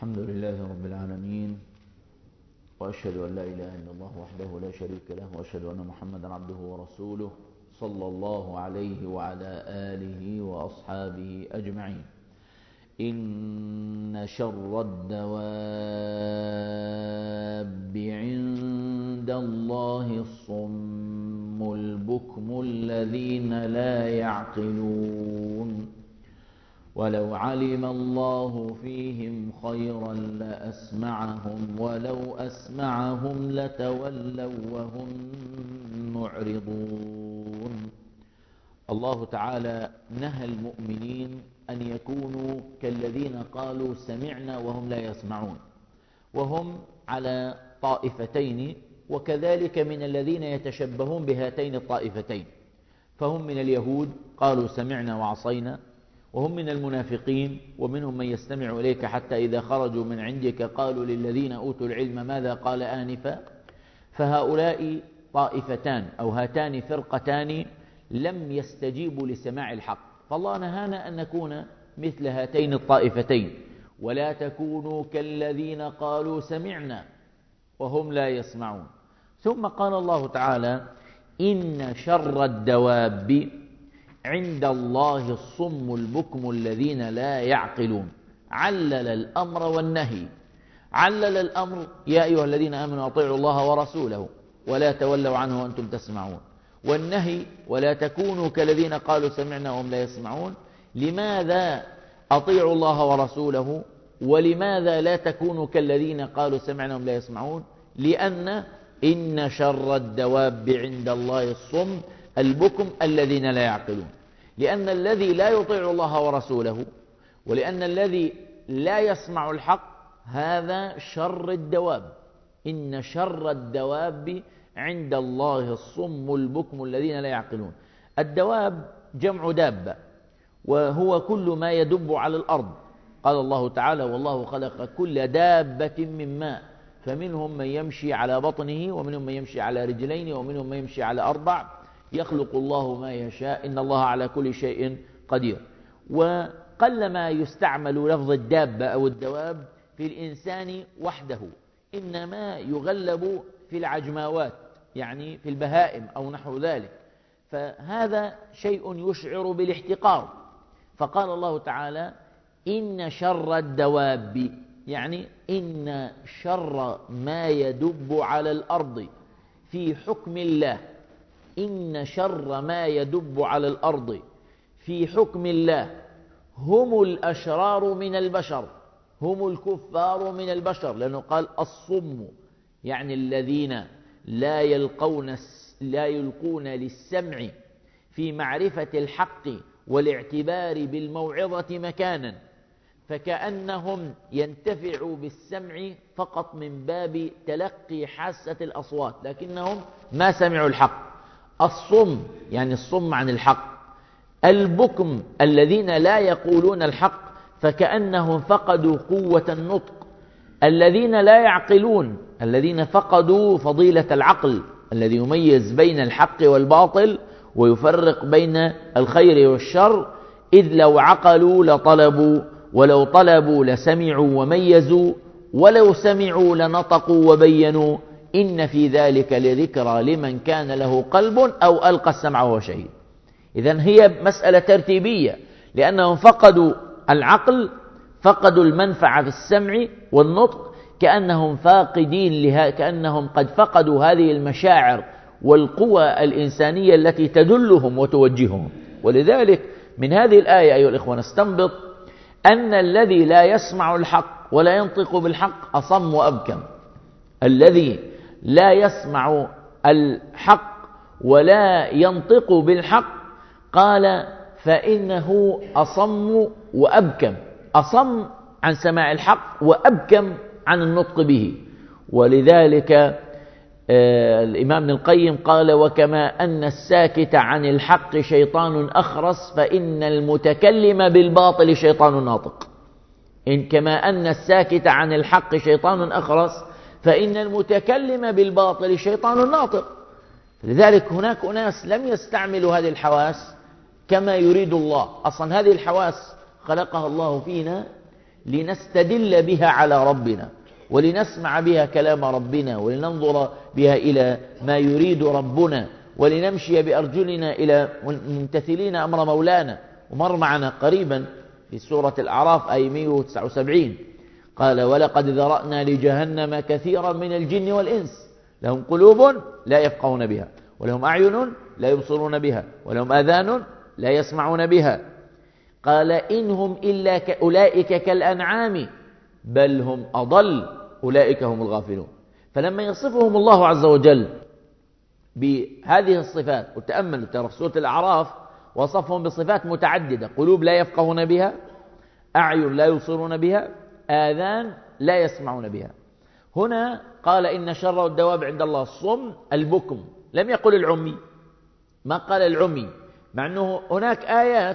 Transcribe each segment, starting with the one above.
الحمد لله رب العالمين، وأشهد أن لا إله إلا الله وحده لا شريك له، وأشهد أن محمدا عبده ورسوله صلى الله عليه وعلى آله وأصحابه أجمعين. إن شر الدواب عند الله الصم البكم الذين لا يعقلون، ولو علم الله فيهم خيرا لأسمعهم، ولو أسمعهم لتولوا وهم معرضون. الله تعالى نهى المؤمنين أن يكونوا كالذين قالوا سمعنا وهم لا يسمعون، وهم على طائفتين، وكذلك من الذين يتشبهون بهاتين الطائفتين، فهم من اليهود قالوا سمعنا وعصينا، وهم من المنافقين ومنهم من يستمع إليك حتى إذا خرجوا من عندك قالوا للذين أوتوا العلم ماذا قال آنفا. فهؤلاء طائفتان أو هاتان فرقتان لم يستجيبوا لسماع الحق، فالله نهانا أن نكون مثل هاتين الطائفتين، ولا تكونوا كالذين قالوا سمعنا وهم لا يسمعون. ثم قال الله تعالى إن شر الدواب عند الله الصم البكم الذين لا يعقلون. علل الأمر والنهي. علل الأمر يا أيها الذين آمنوا أطيعوا الله ورسوله ولا تولوا عنه وأنتم تسمعون، والنهي ولا تكونوا كالذين قالوا سمعنا وهم لا يسمعون. لماذا أطيعوا الله ورسوله ولماذا لا تكونوا كالذين قالوا سمعنا وهم لا يسمعون؟ لأن إن شر الدواب عند الله الصم البكم الذين لا يعقلون، لأن الذي لا يطيع الله ورسوله ولأن الذي لا يسمع الحق هذا شر الدواب. إن شر الدواب عند الله الصم البكم الذين لا يعقلون. الدواب جمع دابة، وهو كل ما يدب على الأرض. قال الله تعالى والله خلق كل دابة من ماء فمنهم من يمشي على بطنه ومنهم من يمشي على رجلين ومنهم من يمشي على أربع يخلق الله ما يشاء إن الله على كل شيء قدير. وقلما يستعمل لفظ الدابة أو الدواب في الإنسان وحده، إنما يغلب في العجماوات، يعني في البهائم أو نحو ذلك، فهذا شيء يشعر بالاحتقار. فقال الله تعالى إن شر الدواب، يعني إن شر ما يدب على الأرض في حكم الله. إن شر ما يدب على الأرض في حكم الله هم الأشرار من البشر، هم الكفار من البشر، لأنه قال الصم، يعني الذين لا يلقون للسمع في معرفة الحق والاعتبار بالموعظة مكانا، فكأنهم ينتفعوا بالسمع فقط من باب تلقي حاسة الأصوات، لكنهم ما سمعوا الحق. الصم يعني الصم عن الحق. البكم الذين لا يقولون الحق، فكأنهم فقدوا قوة النطق. الذين لا يعقلون الذين فقدوا فضيلة العقل الذي يميز بين الحق والباطل ويفرق بين الخير والشر، إذ لو عقلوا لطلبوا، ولو طلبوا لسمعوا وميزوا، ولو سمعوا لنطقوا وبينوا، إن في ذلك لذكرى لمن كان له قلب أو ألقى السمع وهو شهيد. إذن هي مسألة ترتيبية، لأنهم فقدوا العقل، فقدوا المنفعة في السمع والنطق، كأنهم فاقدين لها، كأنهم قد فقدوا هذه المشاعر والقوى الإنسانية التي تدلهم وتوجههم. ولذلك من هذه الآية أيها الإخوة نستنبط أن الذي لا يسمع الحق ولا ينطق بالحق أصم وأبكم. الذي لا يسمع الحق ولا ينطق بالحق قال فإنه أصم وأبكم، أصم عن سماع الحق وأبكم عن النطق به. ولذلك الإمام ابن القيم قال وكما أن الساكت عن الحق شيطان أخرس فإن المتكلم بالباطل شيطان ناطق. كما أن الساكت عن الحق شيطان أخرس فإن المتكلم بالباطل شيطان ناطق. لذلك هناك أناس لم يستعملوا هذه الحواس كما يريد الله. أصلا هذه الحواس خلقها الله فينا لنستدل بها على ربنا، ولنسمع بها كلام ربنا، ولننظر بها إلى ما يريد ربنا، ولنمشي بأرجلنا إلى ممتثلين أمر مولانا. ومر معنا قريبا في سورة الأعراف آية 179 قال: ولقد ذرأنا لجهنم كثيرا من الجن والإنس لهم قلوب لا يفقهون بها، ولهم أعين لا يبصرون بها، ولهم آذان لا يسمعون بها. قال: إنهم إلا أولئك كالأنعام بل هم أضل أولئك هم الغافلون. فلما يصفهم الله عز وجل بهذه الصفات، وتأملوا ترى في سورة الأعراف وصفهم بصفات متعددة: قلوب لا يفقهون بها، أعين لا يبصرون بها، آذان لا يسمعون بها. هنا قال: إن شر الدواب عند الله الصم البكم، لم يقل العمي، ما قال العمي، مع أنه هناك آيات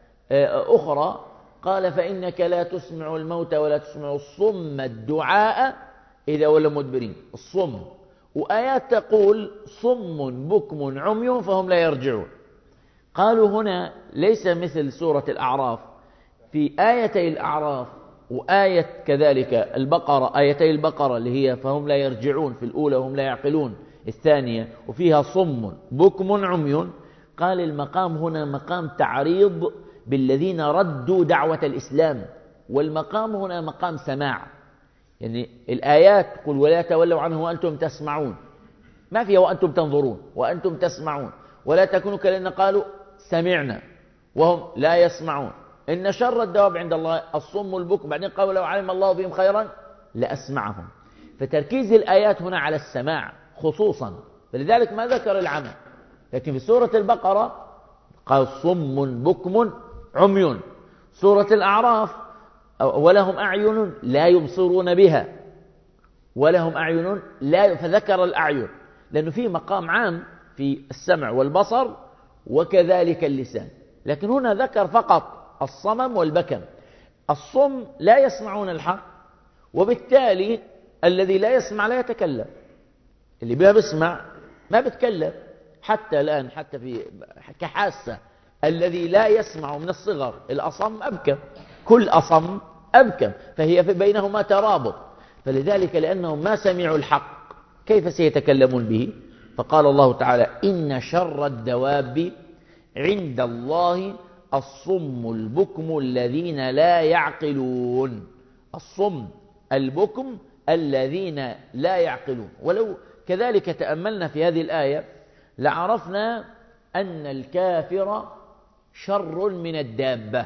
أخرى قال: فإنك لا تسمع الموتى ولا تسمع الصم الدعاء إذا ولوا مدبرين، الصم. وآيات تقول: صم بكم عمي فهم لا يرجعون. قالوا هنا ليس مثل سورة الأعراف، في آيتي الأعراف وآية كذلك البقرة، آيتي البقرة اللي هي فهم لا يرجعون في الأولى وهم لا يعقلون الثانية، وفيها صم بكم عمي. قال المقام هنا مقام تعريض بالذين ردوا دعوة الإسلام، والمقام هنا مقام سماع. يعني الآيات تقول: ولا تولوا عنه وأنتم تسمعون، ما فيها وأنتم تنظرون وأنتم تسمعون. ولا تكونوا كالذين قالوا سمعنا وهم لا يسمعون. إن شر الدواب عند الله الصم البكم، بعدين قالوا: لو علم الله بهم خيرا لأسمعهم. فتركيز الآيات هنا على السماع خصوصا، فلذلك ما ذكر العمى. لكن في سورة البقرة قال: صم بكم عمي. سورة الأعراف: ولهم أعين لا يبصرون بها، ولهم أعين لا، فذكر الأعين لأنه في مقام عام في السمع والبصر وكذلك اللسان. لكن هنا ذكر فقط الصمم والبكم. الصم لا يسمعون الحق، وبالتالي الذي لا يسمع لا يتكلم، اللي بها بيسمع ما بيتكلم. حتى الآن حتى في كحاسة الذي لا يسمع من الصغر، الأصم أبكم، كل أصم أبكم، فهي بينهما ترابط. فلذلك لأنهم ما سمعوا الحق كيف سيتكلمون به؟ فقال الله تعالى: إن شر الدواب عند الله الصم البكم الذين لا يعقلون. الصم البكم الذين لا يعقلون. ولو كذلك تأملنا في هذه الآية لعرفنا أن الكافر شر من الدابة،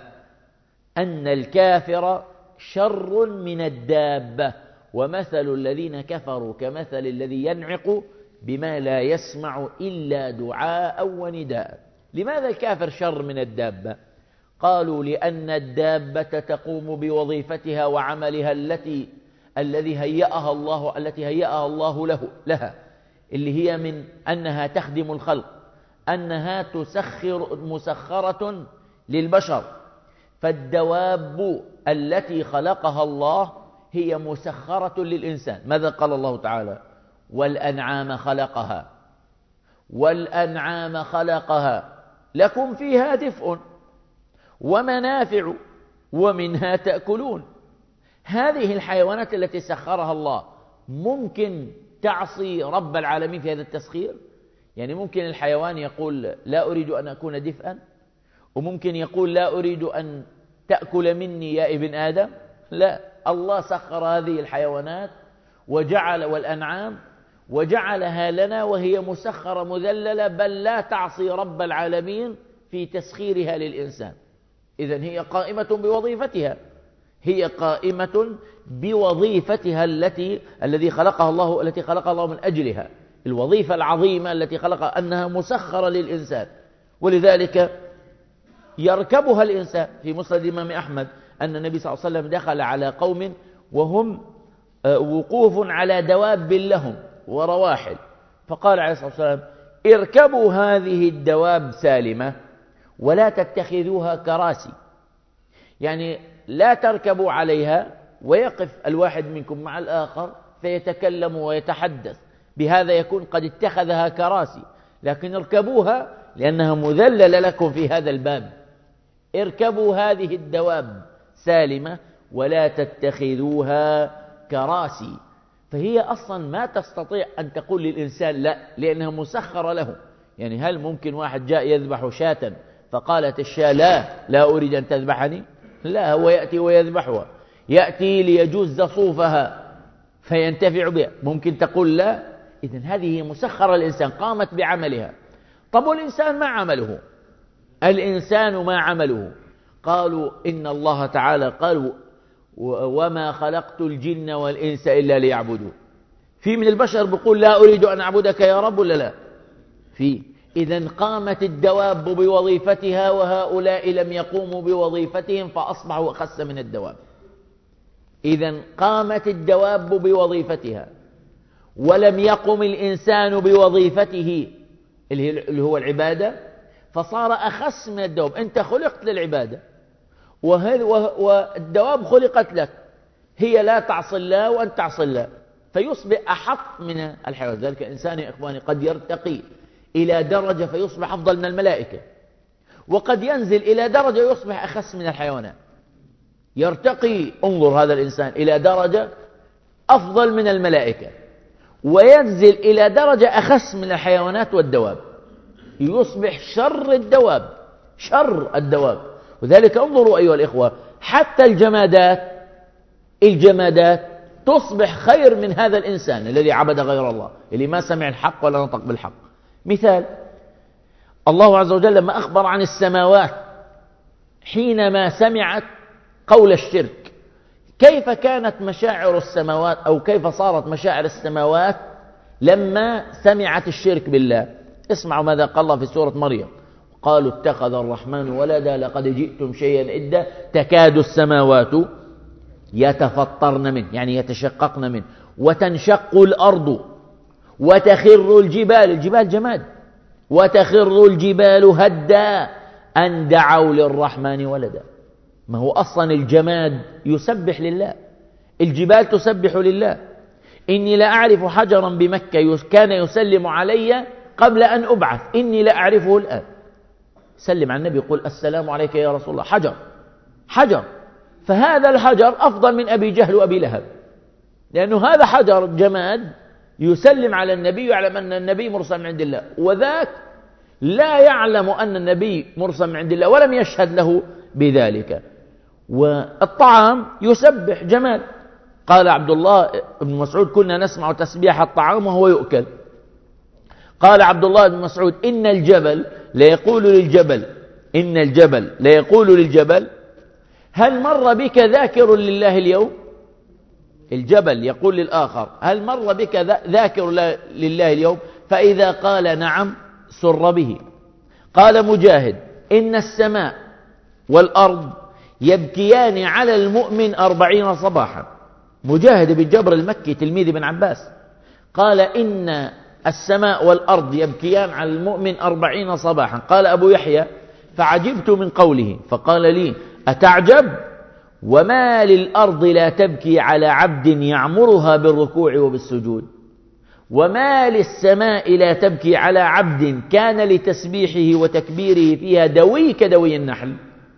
أن الكافر شر من الدابة. ومثل الذين كفروا كمثل الذي ينعق بما لا يسمع إلا دعاء ونداء. لماذا الكافر شر من الدابة؟ قالوا: لأن الدابة تقوم بوظيفتها وعملها التي هيأها الله لها، اللي هي من أنها تخدم الخلق، أنها مسخرة للبشر. فالدواب التي خلقها الله هي مسخرة للإنسان. ماذا قال الله تعالى؟ والأنعام خلقها لكم فيها دفء ومنافع ومنها تأكلون. هذه الحيوانات التي سخرها الله ممكن تعصي رب العالمين في هذا التسخير؟ يعني ممكن الحيوان يقول: لا أريد أن أكون دفئا، وممكن يقول: لا أريد أن تأكل مني يا ابن آدم. لا، الله سخر هذه الحيوانات والأنعام وجعلها لنا، وهي مسخرة مذللة، بل لا تعصي رب العالمين في تسخيرها للإنسان. إذن هي قائمة بوظيفتها، هي قائمة بوظيفتها التي خلقها الله من أجلها، الوظيفة العظيمة التي خلقها، أنها مسخرة للإنسان. ولذلك يركبها الإنسان. في مسند الإمام أحمد أن النبي صلى الله عليه وسلم دخل على قوم وهم وقوف على دواب لهم ورواحل، فقال عليه الصلاة والسلام: اركبوا هذه الدواب سالمة ولا تتخذوها كراسي. يعني لا تركبوا عليها ويقف الواحد منكم مع الآخر فيتكلم ويتحدث، بهذا يكون قد اتخذها كراسي. لكن اركبوها لأنها مذللة لكم في هذا الباب. اركبوا هذه الدواب سالمة ولا تتخذوها كراسي. فهي أصلا ما تستطيع أن تقول للإنسان لا، لأنها مسخرة له. يعني هل ممكن واحد جاء يذبح شاة فقالت الشاة لا أريد أن تذبحني؟ لا، هو يأتي ويذبحها، يأتي ليجوز صوفها فينتفع بها، ممكن تقول لا؟ إذن هذه مسخرة الإنسان، قامت بعملها. طب والإنسان ما عمله؟ الإنسان ما عمله؟ قالوا إن الله تعالى قال وما خلقت الجن والإنس إلا ليعبدون. في من البشر بيقول لا أريد أن أعبدك يا رب ولا لا؟ في. إذن قامت الدواب بوظيفتها وهؤلاء لم يقوموا بوظيفتهم فأصبحوا أخس من الدواب. إذن قامت الدواب بوظيفتها ولم يقم الإنسان بوظيفته اللي هو العبادة، فصار أخس من الدواب. أنت خلقت للعبادة والدواب خلقت لك، هي لا تعصي الله وأن تعصي الله، فيصبح أحق من الحيوان. ذلك الإنسان يا إخواني قد يرتقي إلى درجة فيصبح أفضل من الملائكة، وقد ينزل إلى درجة يصبح أخس من الحيوانات. يرتقي، انظر هذا الإنسان، إلى درجة أفضل من الملائكة، وينزل إلى درجة أخس من الحيوانات والدواب، يصبح شر الدواب. وذلك انظروا أيها الإخوة، حتى الجمادات تصبح خير من هذا الإنسان الذي عبد غير الله، اللي ما سمع الحق ولا نطق بالحق. مثال، الله عز وجل لما أخبر عن السماوات حينما سمعت قول الشرك، كيف كانت مشاعر السماوات، أو كيف صارت مشاعر السماوات لما سمعت الشرك بالله؟ اسمعوا ماذا قال الله في سورة مريم: قالوا اتخذ الرحمن ولدا لقد جئتم شيئا إدا تكاد السماوات يتفطرن منه، يعني يتشققن منه، وتنشق الأرض وتخر الجبال جماد، وتخر الجبال هدا أن دعوا للرحمن ولدا. ما هو أصلا الجماد يسبح لله، الجبال تسبح لله. إني لا أعرف حجرا بمكة كان يسلم علي قبل أن أبعث، إني لا أعرفه الآن. سلم على النبي، يقول السلام عليك يا رسول الله، حجر. فهذا الحجر أفضل من أبي جهل وأبي لهب، لأنه هذا حجر جماد يسلم على النبي، يعلم أن النبي مرسل من عند الله، وذاك لا يعلم أن النبي مرسل من عند الله ولم يشهد له بذلك. والطعام يسبح جماد. قال عبد الله بن مسعود: كنا نسمع تسبيح الطعام وهو يؤكل. قال عبد الله بن مسعود: إن الجبل ليقول للجبل هل مر بك ذاكر لله اليوم؟ الجبل يقول للآخر: هل مر بك ذاكر لله اليوم؟ فإذا قال نعم سر به. قال مجاهد: إن السماء والأرض يبكيان على المؤمن 40 صباحا. مجاهد بن جبر المكي تلميذ ابن عباس قال: إن السماء والأرض يبكيان على المؤمن 40 صباحا. قال أبو يحيى: فعجبت من قوله، فقال لي: أتعجب؟ وما للأرض لا تبكي على عبد يعمرها بالركوع وبالسجود؟ وما للسماء لا تبكي على عبد كان لتسبيحه وتكبيره فيها دوي كدوي النحل؟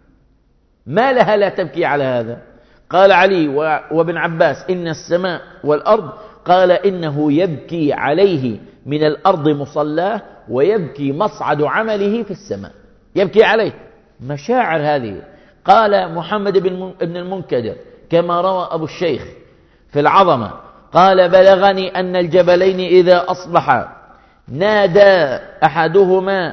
ما لها لا تبكي على هذا؟ قال علي وابن عباس: إن السماء والأرض، قال إنه يبكي عليه من الأرض مصلاه، ويبكي مصعد عمله في السماء، يبكي عليه. مشاعر هذه. قال محمد بن المنكدر كما روى أبو الشيخ في العظمة، قال: بلغني أن الجبلين إذا أصبحا نادى أحدهما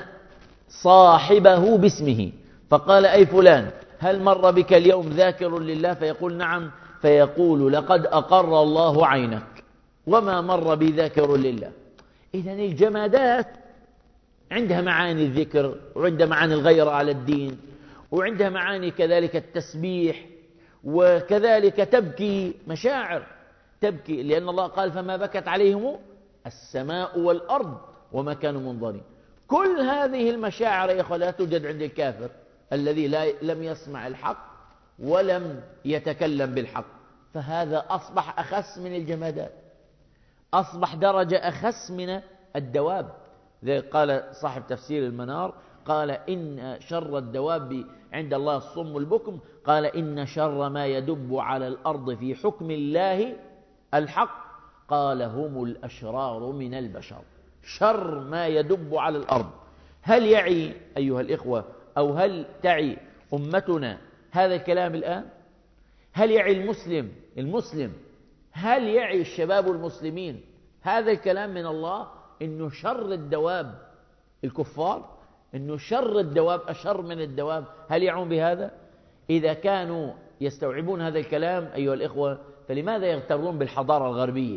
صاحبه باسمه، فقال: أي فلان، هل مر بك اليوم ذاكر لله؟ فيقول: نعم. فيقول: لقد أقر الله عينك، وما مر بي ذاكر لله. إذن الجمادات عندها معاني الذكر، وعندها معاني الغيرة على الدين، وعندها معاني كذلك التسبيح، وكذلك تبكي مشاعر، تبكي لأن الله قال: فما بكت عليهم السماء والأرض وما كانوا منظرين. كل هذه المشاعر يا أخوة لا توجد عند الكافر الذي لم يسمع الحق ولم يتكلم بالحق. فهذا أصبح أخس من الجمادات، أصبح درجة أخس من الدواب. قال صاحب تفسير المنار: قال إن شر الدواب عند الله الصم البكم، قال إن شر ما يدب على الأرض في حكم الله الحق، قال هم الأشرار من البشر. شر ما يدب على الأرض. هل يعي أيها الإخوة أو هل تعي أمتنا هذا الكلام الآن؟ هل يعي المسلم هل يعي الشباب المسلمين هذا الكلام من الله؟ إنه شر الدواب الكفار، إنه شر الدواب أشر من الدواب. هل يعون بهذا؟ إذا كانوا يستوعبون هذا الكلام أيها الإخوة، فلماذا يغترون بالحضارة الغربية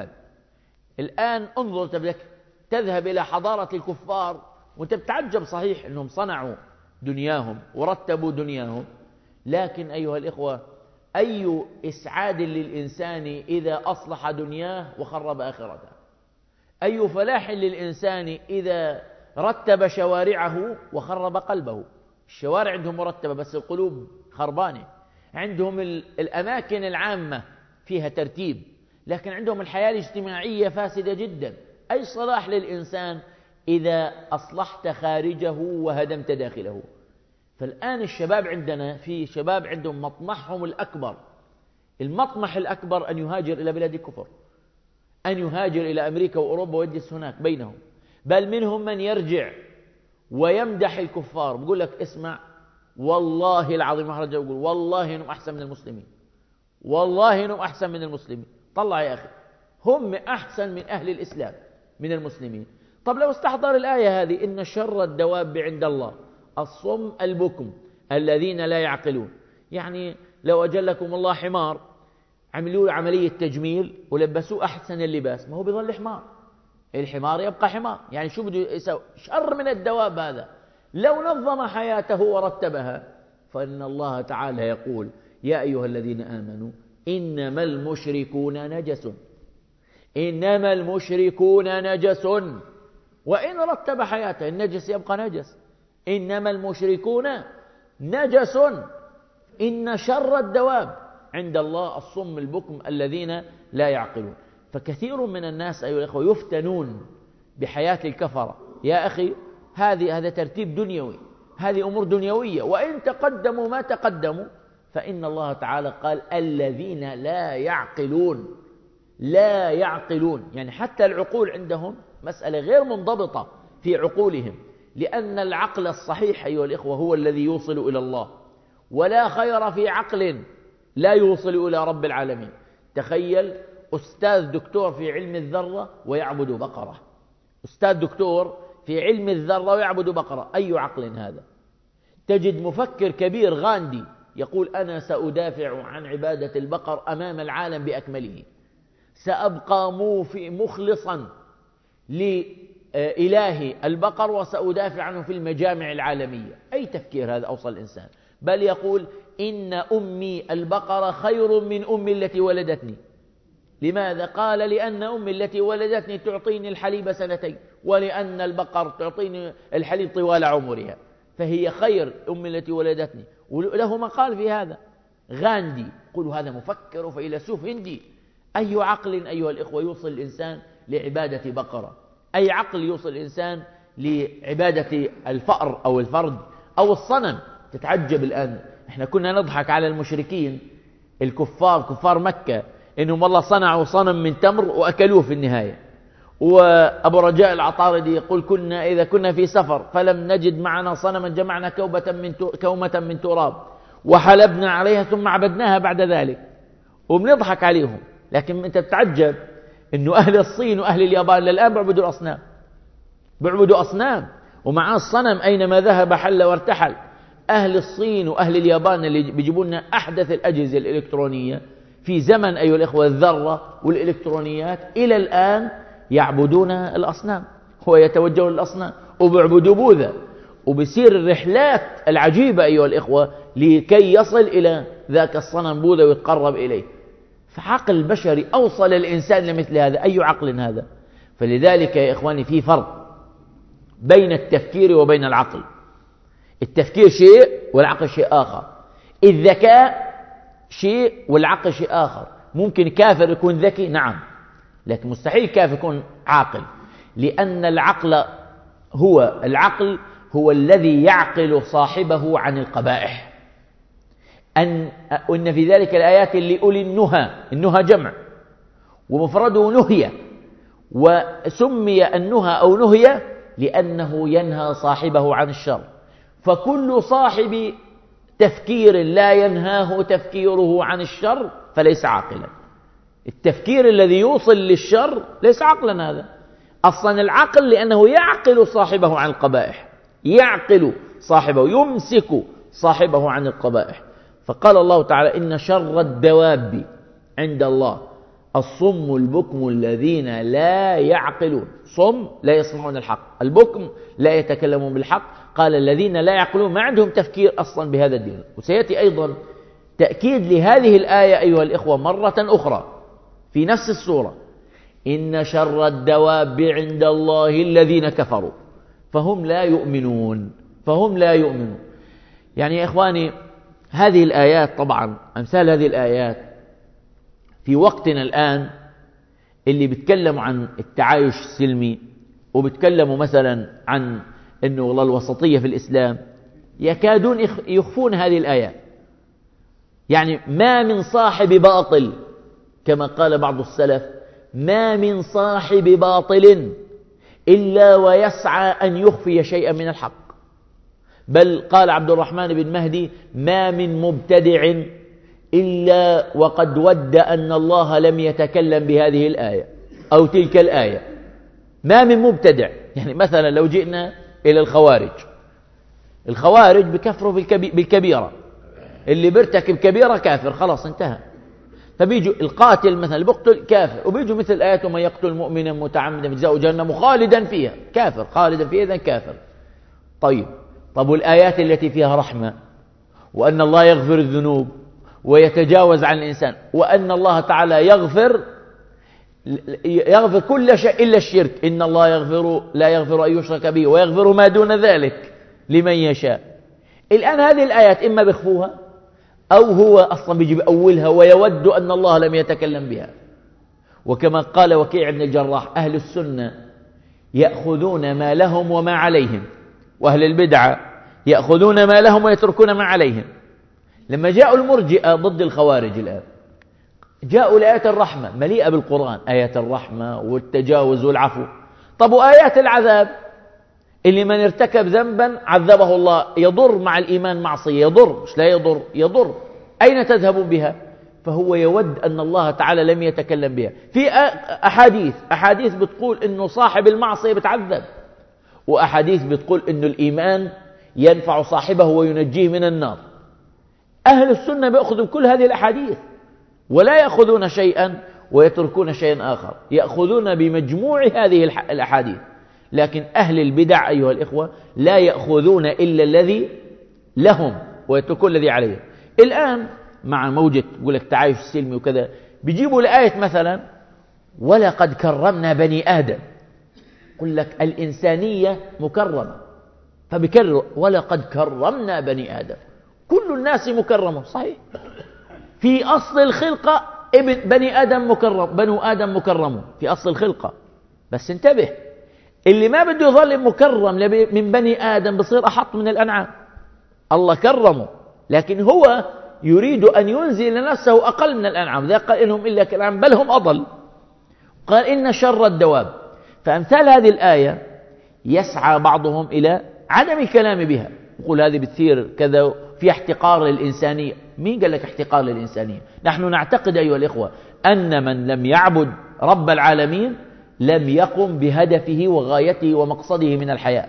الآن انظر تذهب إلى حضارة الكفار وأنت بتعجب صحيح أنهم صنعوا دنياهم ورتبوا دنياهم، لكن أيها الإخوة أي إسعاد للإنسان إذا أصلح دنياه وخرب آخرته؟ أي فلاح للإنسان إذا رتب شوارعه وخرب قلبه؟ الشوارع عندهم مرتبة بس القلوب خربانة. عندهم الأماكن العامة فيها ترتيب، لكن عندهم الحياة الاجتماعية فاسدة جدا. أي صلاح للإنسان إذا أصلحت خارجه وهدمت داخله؟ فالآن الشباب عندنا، في شباب عندهم مطمحهم الأكبر، المطمح الأكبر أن يهاجر إلى بلاد الكفر، أن يهاجر إلى أمريكا وأوروبا ويجلس هناك بينهم. بل منهم من يرجع ويمدح الكفار، بيقول لك اسمع والله العظيم، يقول والله إنهم أحسن من المسلمين، والله إنهم أحسن من المسلمين. طلع يا أخي، هم أحسن من أهل الإسلام من المسلمين. طب لو استحضر الآية هذه إن شر الدواب عند الله الصم البكم الذين لا يعقلون، يعني لو أجلكم الله حمار عملوا له عملية تجميل ولبسوه أحسن اللباس، ما هو بيظل حمار، الحمار يبقى حمار. يعني شو بده يسوي؟ شر من الدواب هذا. لو نظم حياته ورتبها، فإن الله تعالى يقول يا أيها الذين آمنوا إنما المشركون نجس، إنما المشركون نجس، وإن رتب حياته النجس يبقى نجس. إنما المشركون نجس، إن شر الدواب عند الله الصم البكم الذين لا يعقلون. فكثير من الناس أيها الأخوة يفتنون بحياة الكفرة. يا أخي هذا ترتيب دنيوي، هذه أمور دنيوية، وإن تقدموا ما تقدموا فإن الله تعالى قال الذين لا يعقلون. لا يعقلون يعني حتى العقول عندهم مسألة غير منضبطة في عقولهم، لأن العقل الصحيح أيها الإخوة هو الذي يوصل إلى الله، ولا خير في عقل لا يوصل إلى رب العالمين. تخيل أستاذ دكتور في علم الذرة ويعبد بقرة، أستاذ دكتور في علم الذرة ويعبد بقرة، أي عقل هذا؟ تجد مفكر كبير غاندي يقول أنا سأدافع عن عبادة البقر أمام العالم بأكمله، سأبقى مخلصا لإله البقر وسأدافع عنه في المجامع العالمية. أي تفكير هذا أوصل الإنسان؟ بل يقول إن أمي البقرة خير من أمي التي ولدتني. لماذا؟ قال لأن أمي التي ولدتني تعطيني الحليب سنتين، ولأن البقر تعطيني الحليب طوال عمرها، فهي خير أمي التي ولدتني. وله مقال في هذا غاندي، قلوا هذا مفكر وفيلسوف هندي. أي عقل أيها الإخوة يوصل الإنسان لعبادة بقرة؟ أي عقل يوصل الإنسان لعبادة الفأر أو الفرد أو الصنم؟ تتعجب الآن، احنا كنا نضحك على المشركين الكفار كفار مكة إنهم والله صنعوا صنم من تمر وأكلوه في النهاية. وأبو رجاء العطاردي يقول إذا كنا في سفر فلم نجد معنا صنما جمعنا كومة من تراب وحلبنا عليها ثم عبدناها بعد ذلك، وبنضحك عليهم. لكن أنت تتعجب إنه أهل الصين وأهل اليابان للآن بيعبدوا أصنام ومع الصنم أينما ذهب حل وارتحل. أهل الصين وأهل اليابان اللي بيجيبوا لنا أحدث الأجهزة الإلكترونية في زمن أيها الإخوة الذرة والإلكترونيات، إلى الآن يعبدون الأصنام ويتوجهوا للأصنام وبيعبدوا بوذا، وبيصير الرحلات العجيبة أيها الإخوة لكي يصل إلى ذاك الصنم بوذا ويتقرب إليه. فعقل البشري أوصل الإنسان لمثل هذا، أي عقل هذا؟ فلذلك يا إخواني في فرق بين التفكير وبين العقل. التفكير شيء والعقل شيء آخر، الذكاء شيء والعقل شيء آخر. ممكن كافر يكون ذكي نعم، لكن مستحيل كافر يكون عاقل، لأن العقل هو الذي يعقل صاحبه عن القبائح. وإن في ذلك الآيات لأولي النهى، النهى جمع ومفرده نهية، وسمي النهى أو نهية لأنه ينهى صاحبه عن الشر. فكل صاحب تفكير لا ينهاه تفكيره عن الشر فليس عاقلا. التفكير الذي يوصل للشر ليس عقلا، هذا أصلا العقل لأنه يعقل صاحبه عن القبائح، يعقل صاحبه، يمسك صاحبه عن القبائح. فقال الله تعالى إن شر الدواب عند الله الصم البكم الذين لا يعقلون. صم لا يسمعون الحق، البكم لا يتكلمون بالحق. قال الذين لا يعقلون، ما عندهم تفكير أصلا بهذا الدين. وسيأتي أيضا تأكيد لهذه الآية أيها الإخوة مرة أخرى في نفس السورة: إن شر الدواب عند الله الذين كفروا فهم لا يؤمنون. فهم لا يؤمنون. يعني يا إخواني هذه الآيات، طبعا أمثال هذه الآيات في وقتنا الآن اللي بيتكلموا عن التعايش السلمي وبيتكلموا مثلا عن أنه والله الوسطية في الإسلام، يكادون يخفون هذه الآيات. يعني ما من صاحب باطل، كما قال بعض السلف: ما من صاحب باطل إلا ويسعى أن يخفي شيئا من الحق. بل قال عبد الرحمن بن مهدي: ما من مبتدع إلا وقد ود أن الله لم يتكلم بهذه الآية أو تلك الآية. ما من مبتدع. يعني مثلا لو جئنا إلى الخوارج بكفروا بالكبيرة، اللي بيرتكب كبيرة كافر، خلاص انتهى. فبيجوا القاتل مثلا اللي بيقتل كافر، وبيجوا مثل آيات ومن يقتل مؤمنا متعمدا فجزاؤه جهنم خالدا فيها، كافر، خالدا فيها إذن كافر. طب والآيات التي فيها رحمة وأن الله يغفر الذنوب ويتجاوز عن الإنسان، وأن الله تعالى يغفر كل شيء إلا الشرك، إن الله لا يغفر أن يشرك به ويغفر ما دون ذلك لمن يشاء. الآن هذه الآيات إما بيخفوها أو هو أصلا بيجي بأولها ويود أن الله لم يتكلم بها. وكما قال وكيع بن الجراح: أهل السنة يأخذون ما لهم وما عليهم، وأهل البدعة يأخذون ما لهم ويتركون ما عليهم. لما جاءوا المرجئة ضد الخوارج الآن، جاءوا لآيات الرحمة مليئة بالقرآن، آيات الرحمة والتجاوز والعفو. طب وآيات العذاب اللي من ارتكب ذنبا عذبه الله، يضر مع الإيمان معصية، يضر مش لا يضر، يضر، أين تذهبون بها؟ فهو يود أن الله تعالى لم يتكلم بها. في أحاديث بتقول إنه صاحب المعصية بتعذب، وأحاديث بتقول إنه الإيمان ينفع صاحبه وينجيه من النار. أهل السنة بيأخذوا كل هذه الأحاديث ولا يأخذون شيئا ويتركون شيئا آخر، يأخذون بمجموع هذه الأحاديث. لكن أهل البدع أيها الإخوة لا يأخذون إلا الذي لهم ويتركون الذي عليهم. الآن مع موجة يقول لك تعايش السلمي وكذا، بيجيبوا الآية مثلا: ولقد كرمنا بني آدم. يقول لك الإنسانية مكرمة، فبكرر ولقد كرمنا بني آدم. كل الناس مكرمون، صحيح، في أصل الخلقة بني آدم مكرم، بنو آدم مكرمون في أصل الخلقة. بس انتبه، اللي ما بده يظل مكرم من بني آدم بصير أحط من الأنعام. الله كرمه، لكن هو يريد أن ينزل نفسه أقل من الأنعام. ذا قال إنهم إلا كالأنعام بل هم أضل. قال إن شر الدواب. فأمثال هذه الآية يسعى بعضهم إلى عدم الكلام بها، يقول هذه بتثير كذا، في احتقار للإنسانية. مين قال لك احتقار للإنسانية؟ نحن نعتقد أيها الإخوة أن من لم يعبد رب العالمين لم يقم بهدفه وغايته ومقصده من الحياة.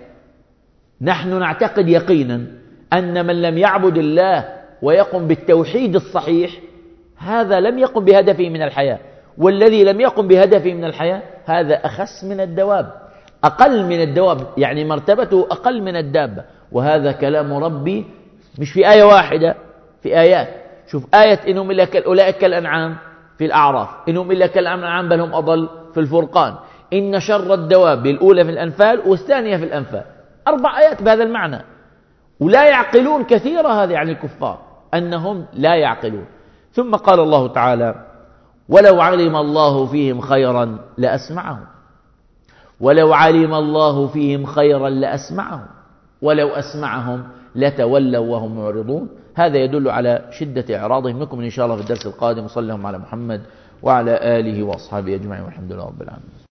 نحن نعتقد يقينا أن من لم يعبد الله ويقم بالتوحيد الصحيح هذا لم يقم بهدفه من الحياة، والذي لم يقم بهدفه من الحياة هذا أخس من الدواب، أقل من الدواب، يعني مرتبته أقل من الدابة. وهذا كلام ربي مش في آية واحدة، في آيات. شوف آية إنهم إلا أولئك كالأنعام في الأعراف، إنهم إلا كالأنعام بل هم أضل في الفرقان، إن شر الدواب الأولى في الأنفال والثانية في الأنفال. 4 آيات بهذا المعنى. ولا يعقلون كثيرا، هذا عن الكفار أنهم لا يعقلون. ثم قال الله تعالى: ولو علم الله فيهم خيرا لأسمعهم، ولو علم الله فيهم خيرا لأسمعهم، ولو أسمعهم لتولوا وهم معرضون. هذا يدل على شدة إعراضهم. نكمل إن شاء الله في الدرس القادم. صلى الله على محمد وعلى آله وأصحابه أجمعين والحمد لله رب العالمين.